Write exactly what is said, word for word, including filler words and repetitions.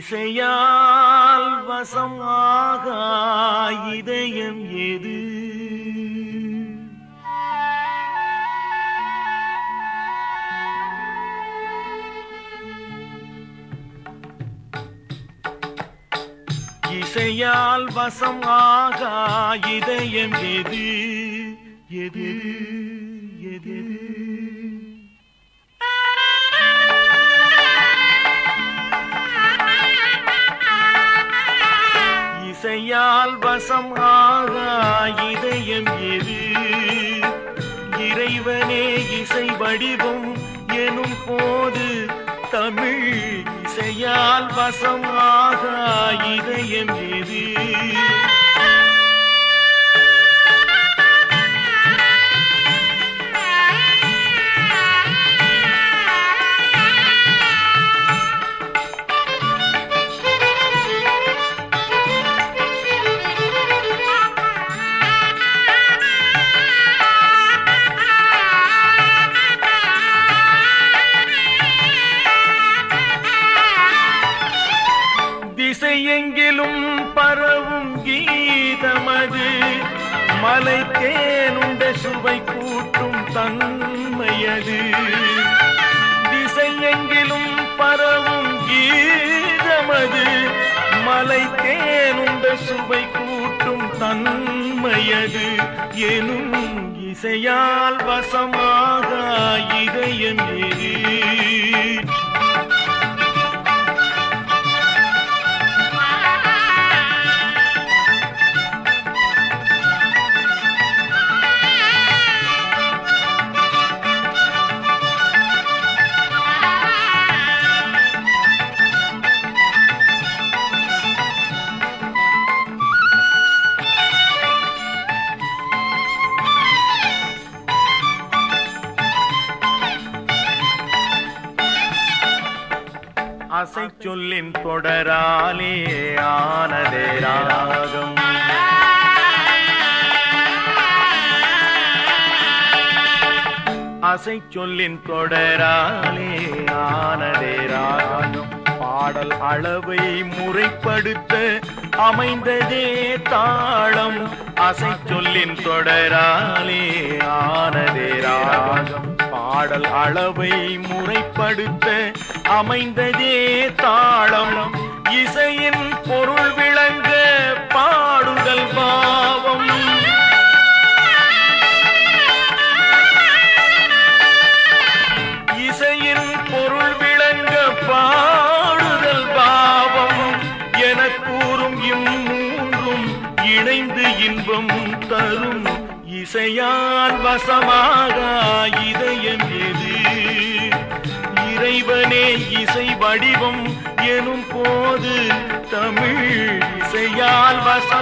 இசையால் வசமாக இதயம் எது? இசையால் வசமாக இதயம் எது? எது எது? இசையால் வசமாக இதயம் எது? இறைவனே இசை வடிவம் எனும் போது தமிழ் இசையால் வசமாக இதயம் எது? திசையெங்கிலும் பரவும் கீதமது மலை தேனுண்ட சுவை கூட்டும் தன்மையது. திசையெங்கிலும் பரவும் கீதமது மலை தேனுண்ட சுவை கூட்டும் தன்மையது. எனும் இசையால் வசமாக இதயம் எது? அசை சொல்லின் தொடராலே ஆனதே ராகம். அசை சொல்லின் தொடராலே ஆனதே ராகம். பாடல் அளவை முறைப்படுத்த அமைந்ததே தாளம். அசை சொல்லின் தொடராலே ஆனதே ராகம். பாடல் அளவை முறைப்படுத்த அமைந்ததே தாளம். இசையின் பொருள் விளங்க பாடுதல் பாவம். இசையின் பொருள் விளங்க பாடுதல் பாவம் என கூறும் இம்மூன்றும் இணைந்து இன்பம் தரும். இசையால் வசமாக இதயம் எது? இறைவனே இசை வடிவம் எனும் போது தமிழ் இசையால் வச